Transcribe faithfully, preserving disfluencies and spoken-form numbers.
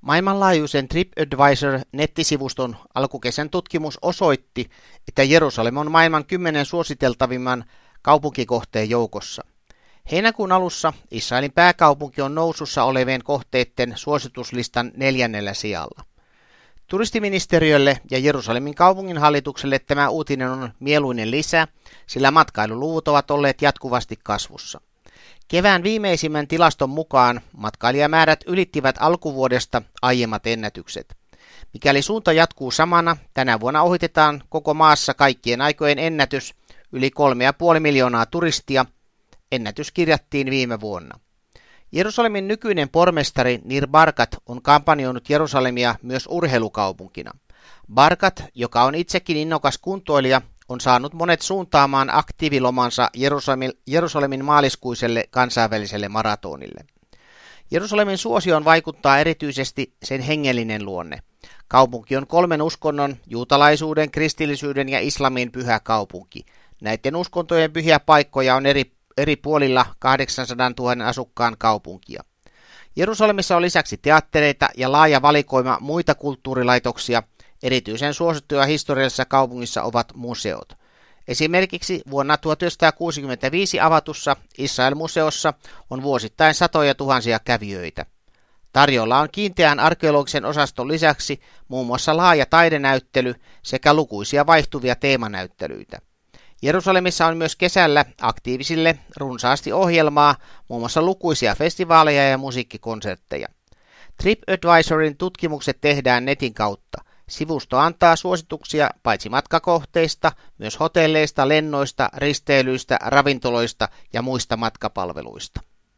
Maailmanlaajuisen TripAdvisor-nettisivuston alkukesän tutkimus osoitti, että Jerusalem on maailman kymmenen suositeltavimman kaupunkikohteen joukossa. Heinäkuun alussa Israelin pääkaupunki on nousussa olevien kohteiden suosituslistan neljännellä sijalla. Turistiministeriölle ja Jerusalemin kaupunginhallitukselle tämä uutinen on mieluinen lisä, sillä matkailuluvut ovat olleet jatkuvasti kasvussa. Kevään viimeisimmän tilaston mukaan matkailijamäärät ylittivät alkuvuodesta aiemmat ennätykset. Mikäli suunta jatkuu samana, tänä vuonna ohitetaan koko maassa kaikkien aikojen ennätys yli kolme pilkku viisi miljoonaa turistia. Ennätys kirjattiin viime vuonna. Jerusalemin nykyinen pormestari Nir Barkat on kampanjoinut Jerusalemia myös urheilukaupunkina. Barkat, joka on itsekin innokas kuntoilija, on saanut monet suuntaamaan aktiivilomansa Jerusalemin, Jerusalemin maaliskuiselle kansainväliselle maratonille. Jerusalemin suosioon vaikuttaa erityisesti sen hengellinen luonne. Kaupunki on kolmen uskonnon, juutalaisuuden, kristillisyyden ja islamin pyhä kaupunki. Näiden uskontojen pyhiä paikkoja on eri, eri puolilla kahdeksansadantuhannen asukkaan kaupunkia. Jerusalemissa on lisäksi teattereita ja laaja valikoima muita kulttuurilaitoksia. Erityisen suosittuja historiallisessa kaupungissa ovat museot. Esimerkiksi vuonna tuhatyhdeksänsataakuusikymmentäviisi avatussa Israel-museossa on vuosittain satoja tuhansia kävijöitä. Tarjolla on kiinteän arkeologisen osaston lisäksi muun muassa laaja taidenäyttely sekä lukuisia vaihtuvia teemanäyttelyitä. Jerusalemissa on myös kesällä aktiivisille runsaasti ohjelmaa, muun muassa lukuisia festivaaleja ja musiikkikonsertteja. TripAdvisorin tutkimukset tehdään netin kautta. Sivusto antaa suosituksia paitsi matkakohteista, myös hotelleista, lennoista, risteilyistä, ravintoloista ja muista matkapalveluista.